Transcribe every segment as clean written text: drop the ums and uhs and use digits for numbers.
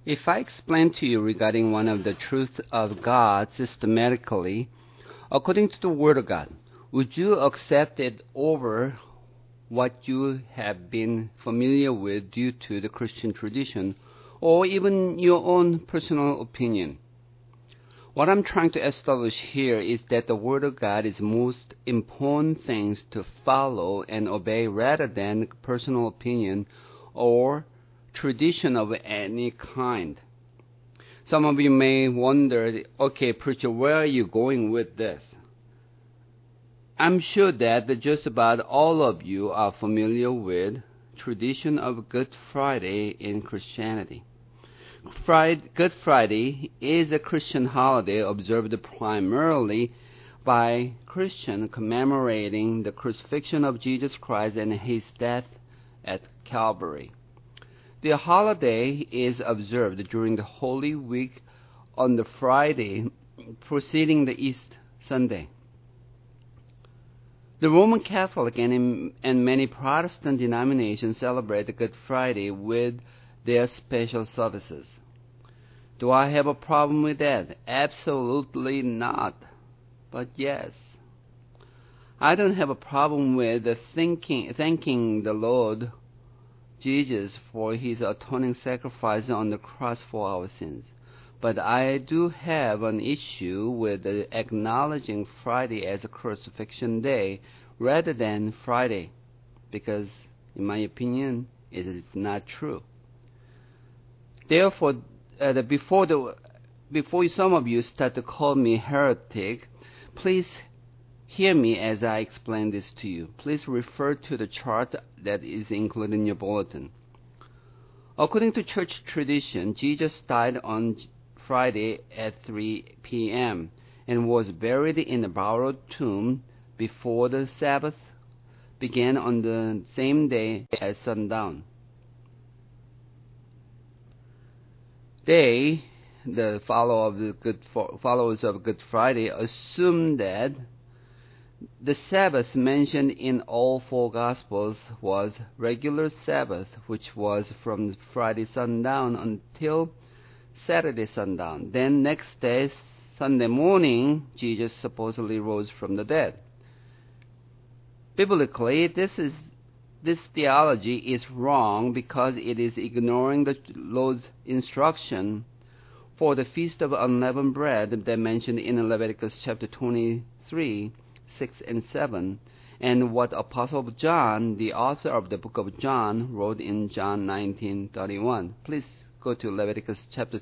If I explain to you regarding one of the truth of God systematically, according to the Word of God, would you accept it over what you have been familiar with due to the Christian tradition, or even your own personal opinion? What I'm trying to establish here is that the Word of God is most important things to follow and obey rather than personal opinion or tradition of any kind. Some of you may wonder, okay, preacher, where are you going with this? I'm sure that just about all of you are familiar with tradition of Good Friday in Christianity. Good Friday is a Christian holiday observed primarily by Christians commemorating the crucifixion of Jesus Christ and his death at Calvary. The holiday is observed during the Holy Week on the Friday preceding the Easter Sunday. The Roman Catholic and many Protestant denominations celebrate Good Friday with their special services. Do I have a problem with that? Absolutely not. But yes, I don't have a problem with thanking the Lord Jesus for his atoning sacrifice on the cross for our sins. But I do have an issue with acknowledging Friday as a crucifixion day rather than Friday, because, in my opinion, it is not true. Therefore, before some of you start to call me heretic, please hear me as I explain this to you. Please refer to the chart that is included in your bulletin. According to church tradition, Jesus died on Friday at 3 p.m. and was buried in a borrowed tomb before the Sabbath began on the same day at sundown. They, the followers of Good Friday, assume that the Sabbath mentioned in all four Gospels was regular Sabbath, which was from Friday sundown until Saturday sundown. Then next day, Sunday morning, Jesus supposedly rose from the dead. Biblically, this theology is wrong because it is ignoring the Lord's instruction for the Feast of Unleavened Bread that mentioned in Leviticus chapter 23, 6 and 7, and what Apostle John, the author of the book of John, wrote in John 19:31. Please go to Leviticus chapter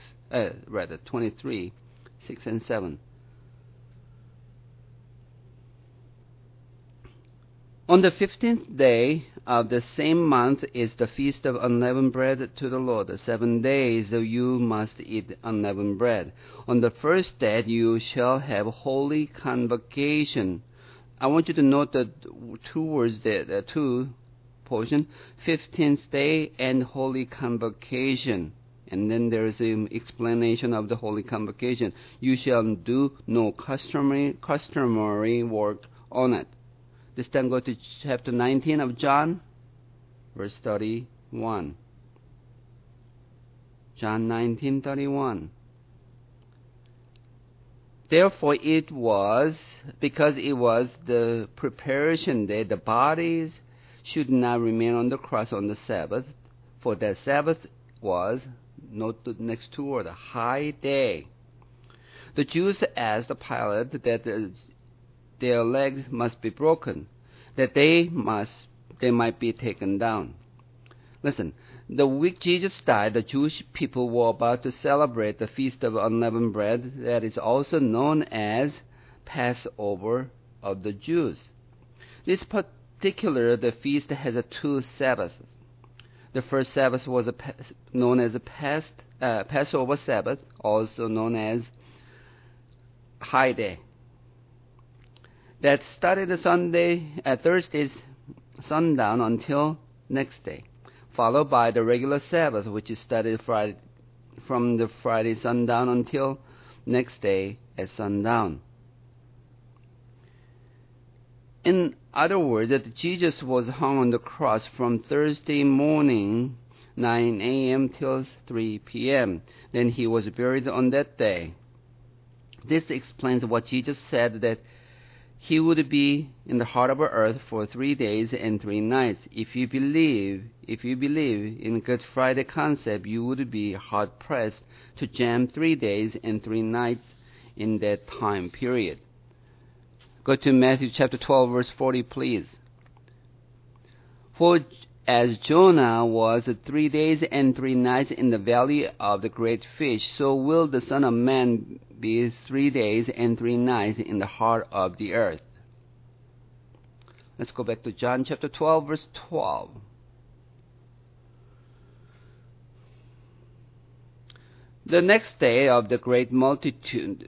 23, 6 and 7. On the 15th day of the same month is the Feast of Unleavened Bread to the Lord. 7 days you must eat unleavened bread. On the first day you shall have holy convocation. I want you to note the two words there, the two portion, 15th day and holy convocation. And then there is an explanation of the holy convocation. You shall do no customary work on it. This time go to chapter 19 of John, verse 31. John 19:31. Therefore because it was the preparation day, the bodies should not remain on the cross on the Sabbath, for that Sabbath was, note the next two words, a high day. The Jews asked Pilate that their legs must be broken, that they might be taken down. Listen, the week Jesus died, the Jewish people were about to celebrate the Feast of Unleavened Bread that is also known as Passover of the Jews. This the feast has two Sabbaths. The first Sabbath was known as a Passover Sabbath, also known as High Day. That started Thursday's sundown until next day, followed by the regular Sabbath, which is started from the Friday sundown until next day at sundown. In other words, that Jesus was hung on the cross from Thursday morning 9 a.m. till 3 p.m. Then he was buried on that day. This explains what Jesus said, that he would be in the heart of the earth for 3 days and 3 nights. If you believe in Good Friday concept, you would be hard pressed to jam 3 days and 3 nights in that time period. Go to Matthew chapter 12, verse 40, please. For as Jonah was 3 days and 3 nights in the valley of the great fish, so will the Son of Man be 3 days and 3 nights in the heart of the earth. Let's go back to John chapter 12, verse 12. The next day, great multitude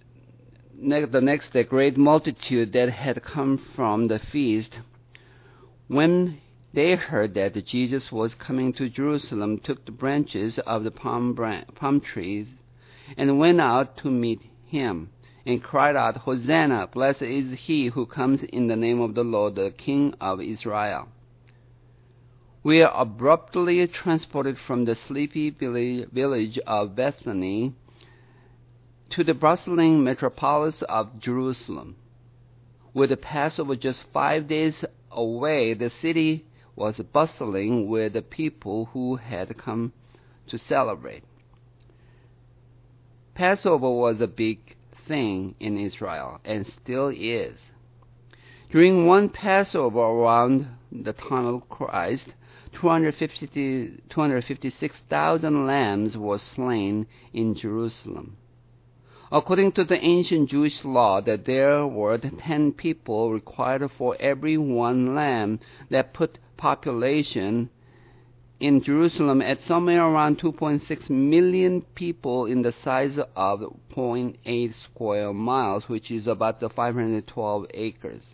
that had come from the feast, when they heard that Jesus was coming to Jerusalem, took the branches of the palm trees and went out to meet him, and cried out, Hosanna! Blessed is he who comes in the name of the Lord, the King of Israel. We are abruptly transported from the sleepy village of Bethany to the bustling metropolis of Jerusalem. With the Passover just 5 days away, the city was bustling with the people who had come to celebrate. Passover was a big thing in Israel, and still is. During one Passover around the time of Christ, 256,000 lambs were slain in Jerusalem. According to the ancient Jewish law, that there were 10 people required for every one lamb. That put population in Jerusalem at somewhere around 2.6 million people in the size of 0.8 square miles, which is about 512 acres.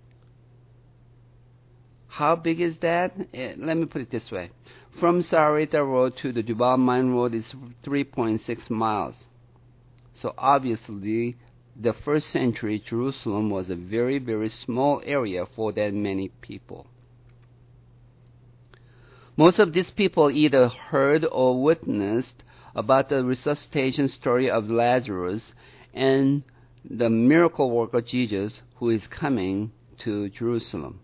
How big is that? Let me put it this way. From Sarita Road to the Jubal Mine Road is 3.6 miles. So obviously, the first century Jerusalem was a very, very small area for that many people. Most of these people either heard or witnessed about the resuscitation story of Lazarus and the miracle worker Jesus, who is coming to Jerusalem.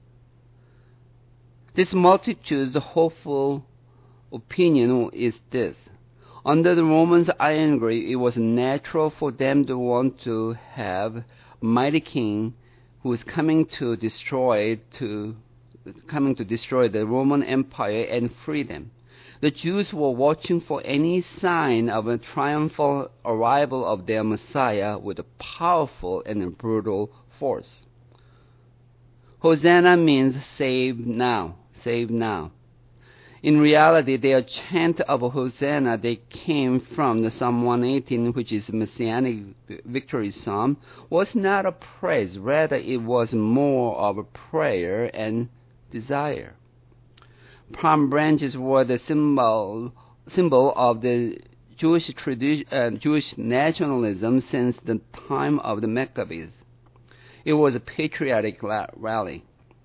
This multitude's hopeful opinion is this. Under the Romans' iron grip, it was natural for them to want to have a mighty king who is coming to destroy the Roman Empire and free them. The Jews were watching for any sign of a triumphal arrival of their Messiah with a powerful and brutal force. Hosanna means save now, save now. In reality, their chant of Hosanna, they came from the Psalm 118, which is a Messianic victory psalm, was not a praise. Rather, it was more of a prayer and desire. Palm branches were the symbol of the Jewish nationalism since the time of the Maccabees. It was a patriotic rally.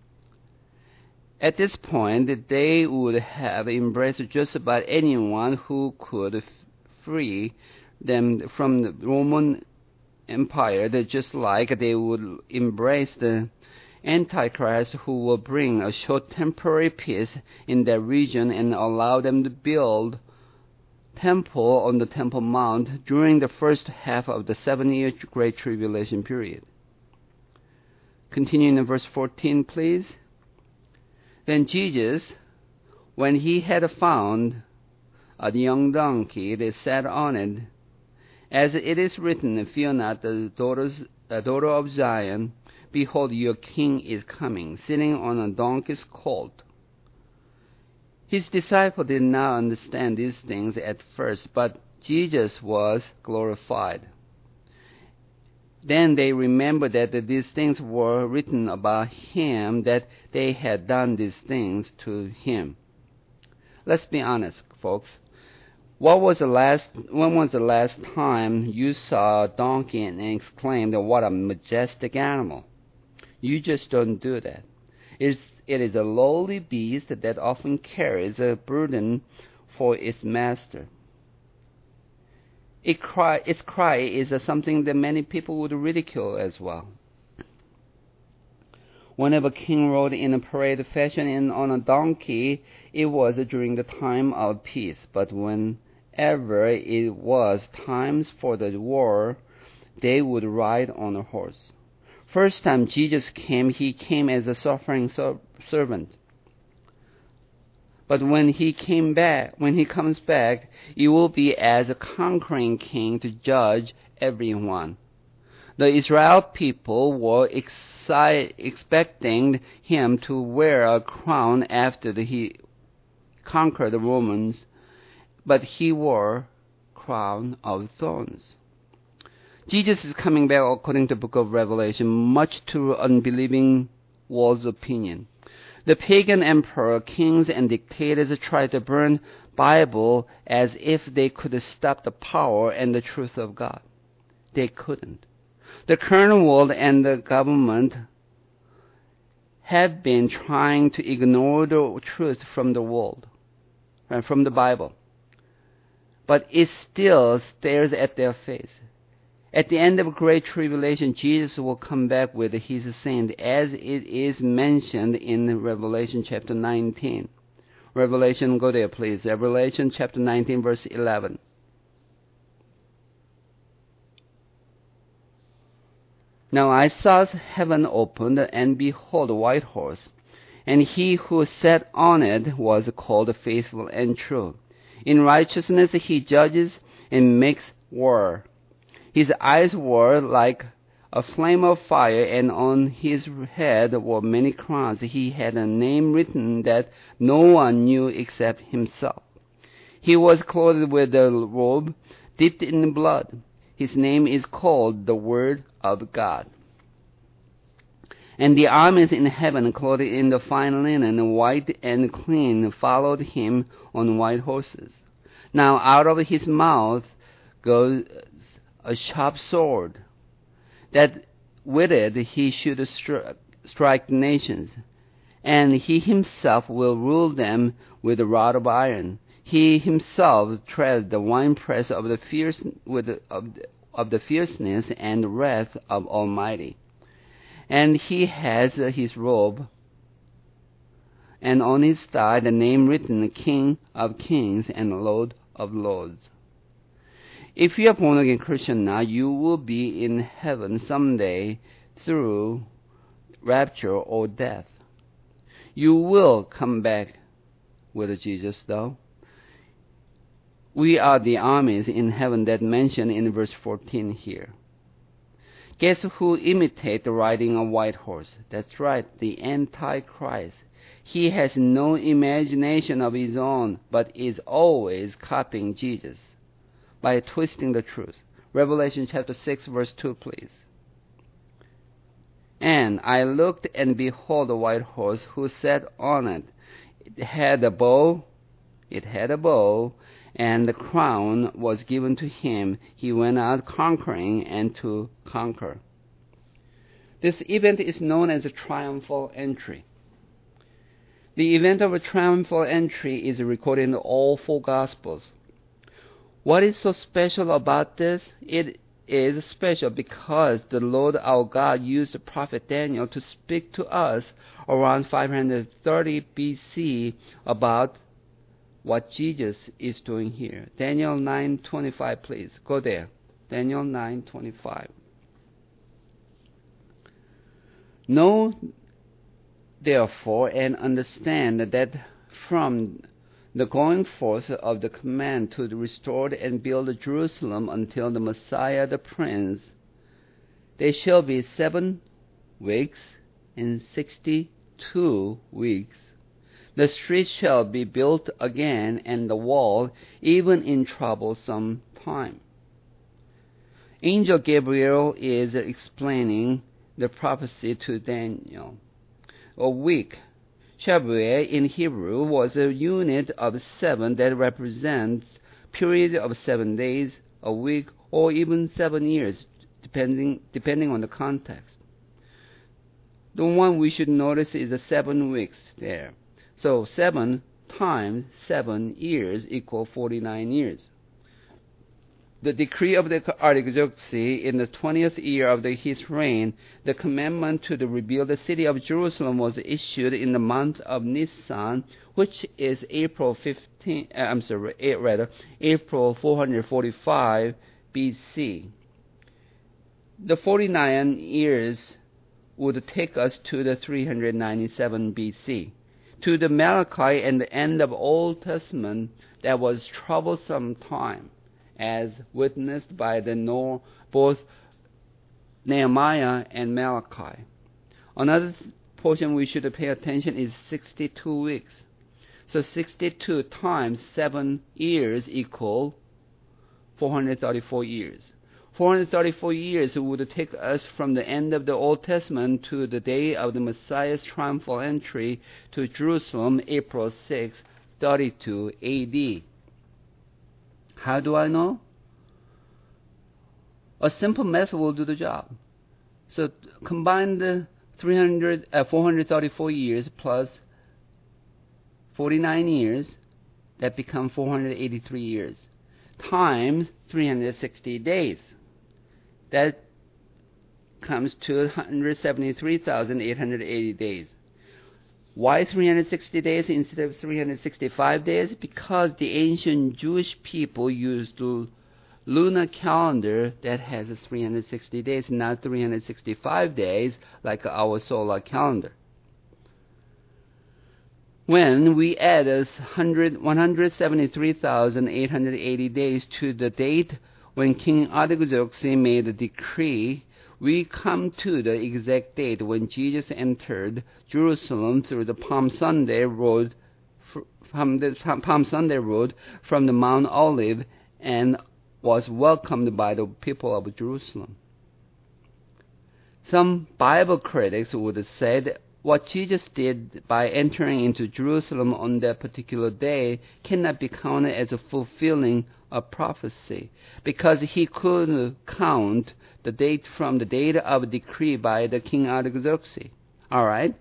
At this point, they would have embraced just about anyone who could free them from the Roman Empire, just like they would embrace the Antichrist, who will bring a short temporary peace in that region and allow them to build temple on the Temple Mount during the first half of the 7-year Great Tribulation period. Continuing in verse 14, please. Then Jesus, when he had found a young donkey, they sat on it. As it is written, Fear not, the daughter of Zion. Behold, your king is coming, sitting on a donkey's colt. His disciples did not understand these things at first, but Jesus was glorified. Then they remembered that these things were written about him, that they had done these things to him. Let's be honest, folks. When was the last time you saw a donkey and exclaimed, "What a majestic animal"? You just don't do that. It is a lowly beast that often carries a burden for its master. Its cry is something that many people would ridicule as well. Whenever a king rode in a parade fashion and on a donkey, it was during the time of peace. But whenever it was times for the war, they would ride on a horse. First time Jesus came, he came as a suffering servant. But when he comes back, it will be as a conquering king to judge everyone. The Israel people were expecting him to wear a crown after he conquered the Romans, but he wore a crown of thorns. Jesus is coming back according to the book of Revelation, much to unbelieving world's opinion. The pagan emperor, kings, and dictators tried to burn Bible as if they could stop the power and the truth of God. They couldn't. The current world and the government have been trying to ignore the truth from the world, from the Bible. But it still stares at their face. At the end of great tribulation, Jesus will come back with his saints, as it is mentioned in Revelation chapter 19. Revelation, go there please. Revelation chapter 19, verse 11. Now I saw heaven opened, and behold, a white horse, and he who sat on it was called Faithful and True. In righteousness he judges and makes war. His eyes were like a flame of fire, and on his head were many crowns. He had a name written that no one knew except himself. He was clothed with a robe dipped in blood. His name is called the Word of God. And the armies in heaven, clothed in the fine linen, white and clean, followed him on white horses. Now out of his mouth goes a sharp sword, that with it he should strike nations, and he himself will rule them with a rod of iron. He himself treads the winepress of the fierceness and wrath of Almighty. And he has his robe, and on his thigh the name written, King of Kings and Lord of Lords. If you are born again Christian now, you will be in heaven someday through rapture or death. You will come back with Jesus though. We are the armies in heaven that mentioned in verse 14 here. Guess who imitate the riding a white horse? That's right, the Antichrist. He has no imagination of his own, but is always copying Jesus by twisting the truth. Revelation chapter 6, verse 2, please. And I looked, and behold, a white horse, who sat on it. It had a bow, and the crown was given to him. He went out conquering and to conquer. This event is known as a triumphal entry. The event of a triumphal entry is recorded in all four Gospels. What is so special about this? It is special because the Lord our God used the prophet Daniel to speak to us around 530 BC about what Jesus is doing here. Daniel 9:25, please. Go there. Daniel 9:25. Know therefore and understand that from the going forth of the command to restore and build Jerusalem until the Messiah the Prince, there shall be 7 weeks and 62 weeks. The street shall be built again, and the wall, even in troublesome time. Angel Gabriel is explaining the prophecy to Daniel. A week, Shavuot in Hebrew, was a unit of 7 that represents period of 7 days, a week, or even 7 years, depending on the context. The one we should notice is the 7 weeks there. So 7 times 7 years equal 49 years. The decree of the Artaxerxes in the 20th year of his reign, the commandment to rebuild the city of Jerusalem was issued in the month of Nisan, which is April 445 BC. The 49 years would take us to the 397 BC. To the Malachi and the end of Old Testament, that was troublesome time, as witnessed by both Nehemiah and Malachi. Another portion we should pay attention is 62 weeks. So 62 times 7 years equal 434 years. 434 years would take us from the end of the Old Testament to the day of the Messiah's triumphal entry to Jerusalem, April 6, 32 AD. How do I know? A simple method will do the job. So combine the 434 years plus 49 years, that become 483 years, times 360 days. That comes to 173,880 days. Why 360 days instead of 365 days? Because the ancient Jewish people used lunar calendar that has 360 days, not 365 days like our solar calendar. When we add 173,880 days to the date when King Artaxerxes made the decree, we come to the exact date when Jesus entered Jerusalem through the Palm Sunday road from the Mount Olive and was welcomed by the people of Jerusalem. Some Bible critics would say that what Jesus did by entering into Jerusalem on that particular day cannot be counted as a fulfilling of prophecy, because he could count the date from the date of decree by the King Artaxerxes. All right?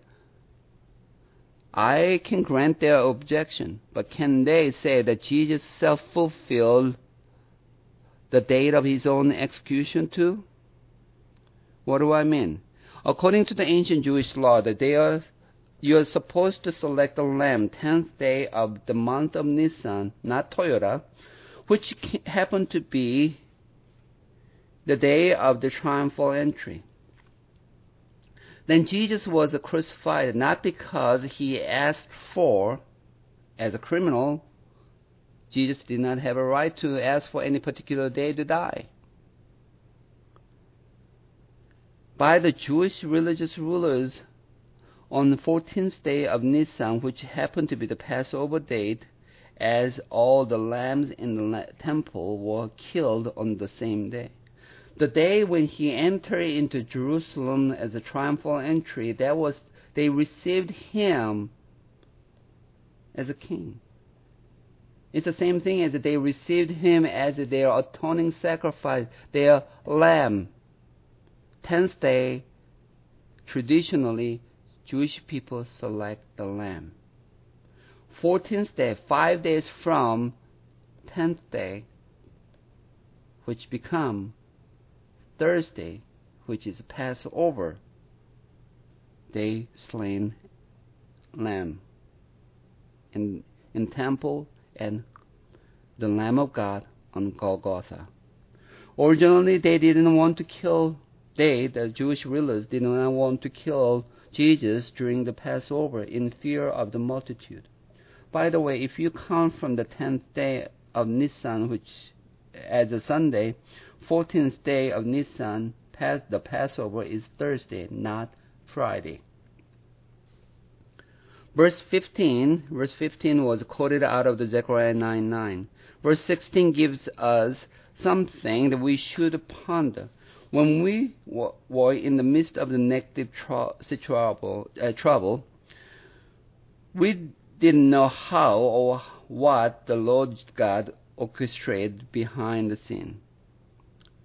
I can grant their objection, but can they say that Jesus self-fulfilled the date of his own execution too? What do I mean? According to the ancient Jewish law, you are supposed to select the lamb 10th day of the month of Nisan, not Toyota, which happened to be the day of the triumphal entry. Then Jesus was crucified not because he asked for, as a criminal. Jesus did not have a right to ask for any particular day to die. By the Jewish religious rulers, on the 14th day of Nisan, which happened to be the Passover date, as all the lambs in the temple were killed on the same day. The day when he entered into Jerusalem as a triumphal entry, they received him as a king. It's the same thing as they received him as their atoning sacrifice, their lamb. 10th day, traditionally, Jewish people select the lamb. 14th day, 5 days from 10th day, which become Thursday, which is Passover, they slain lamb in temple and the Lamb of God on Golgotha. Originally, the Jewish rulers did not want to kill Jesus during the Passover in fear of the multitude. By the way, if you count from the 10th day of Nisan, which as a Sunday, 14th day of Nisan, the Passover is Thursday, not Friday. Verse 15 was quoted out of the Zechariah 9:9. Verse 16 gives us something that we should ponder. When we were in the midst of the negative trouble, we didn't know how or what the Lord God orchestrated behind the scene.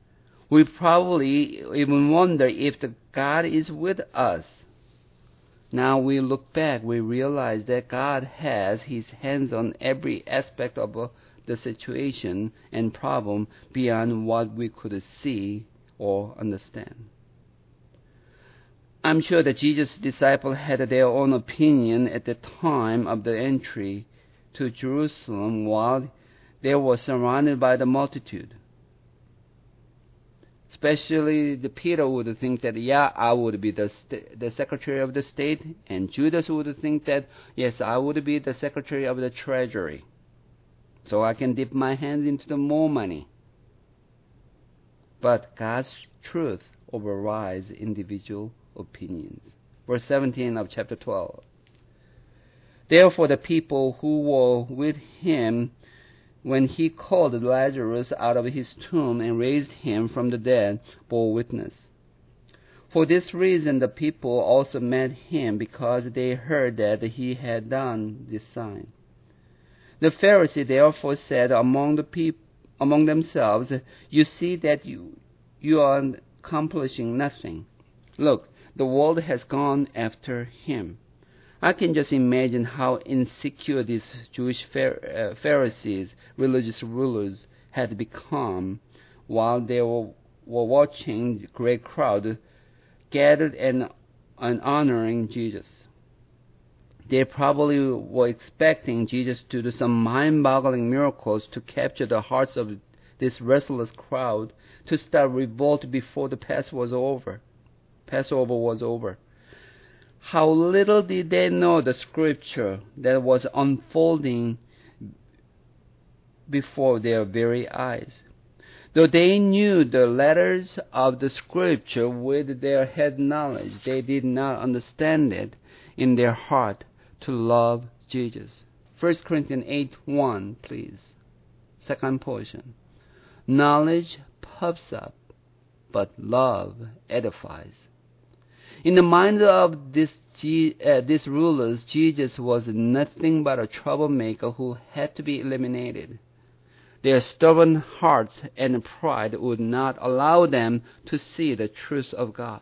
We probably even wonder if the God is with us. Now we look back, we realize that God has His hands on every aspect of the situation and problem beyond what we could see or understand. I'm sure that Jesus' disciples had their own opinion at the time of the entry to Jerusalem while they were surrounded by the multitude. Especially the Peter would think that, yeah, I would be the Secretary of the State, and Judas would think that, yes, I would be the Secretary of the Treasury, so I can dip my hands into the more money. But God's truth overrides individual opinions. Verse 17 of chapter 12. Therefore the people who were with him when he called Lazarus out of his tomb and raised him from the dead bore witness. For this reason the people also met him, because they heard that he had done this sign. The Pharisees therefore said among themselves, "You see that you are accomplishing nothing. Look, the world has gone after him." I can just imagine how insecure these Jewish Pharisees, religious rulers, had become while they were watching the great crowd gathered and honoring Jesus. They probably were expecting Jesus to do some mind-boggling miracles to capture the hearts of this restless crowd, to start revolt before the Passover was over. How little did they know the scripture that was unfolding before their very eyes. Though they knew the letters of the scripture with their head knowledge, they did not understand it in their heart to love Jesus. 1 Corinthians 8:1, please. Second portion. Knowledge puffs up, but love edifies. In the minds of these rulers, Jesus was nothing but a troublemaker who had to be eliminated. Their stubborn hearts and pride would not allow them to see the truth of God.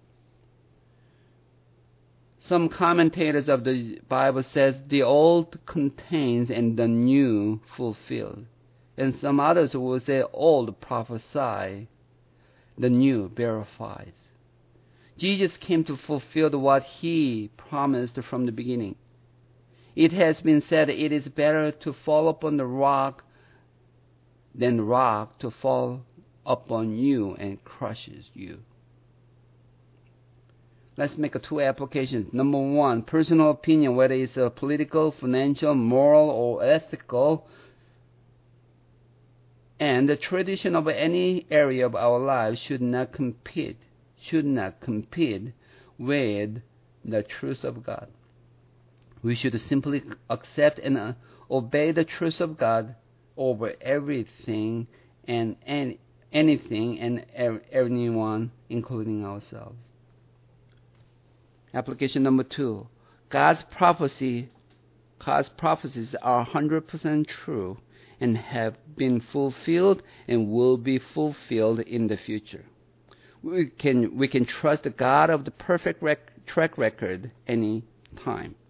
Some commentators of the Bible says the old contains and the new fulfills. And some others will say old prophesy, the new verifies. Jesus came to fulfill what he promised from the beginning. It has been said it is better to fall upon the rock than rock to fall upon you and crushes you. Let's make two applications. Number one, personal opinion, whether it's political, financial, moral, or ethical, and the tradition of any area of our lives should not compete with the truth of God. We should simply accept and obey the truth of God over everything and anything and anyone, including ourselves. Application number two. God's prophecies are 100% true and have been fulfilled and will be fulfilled in the future. We can trust the God of the perfect track record any time.